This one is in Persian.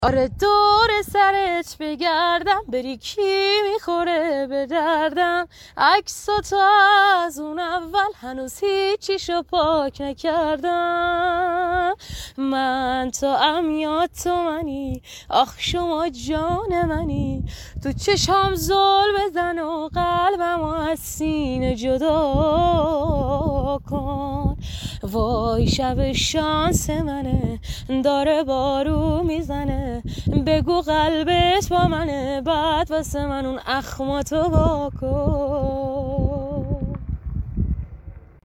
آره دور سرت بگردم بری کی میخوره به دردم. عکساتو از اون اول هنوز هیچیشو پاک نکردم. من تو یا تو منی، آخ شما جان منی. تو چشام زل بزن و قلبم از سینه جدا کن. وای شب شانس منه داره بارو میزنه. بگو قلبت با منه بعد واسه من اون اخماتو واکن.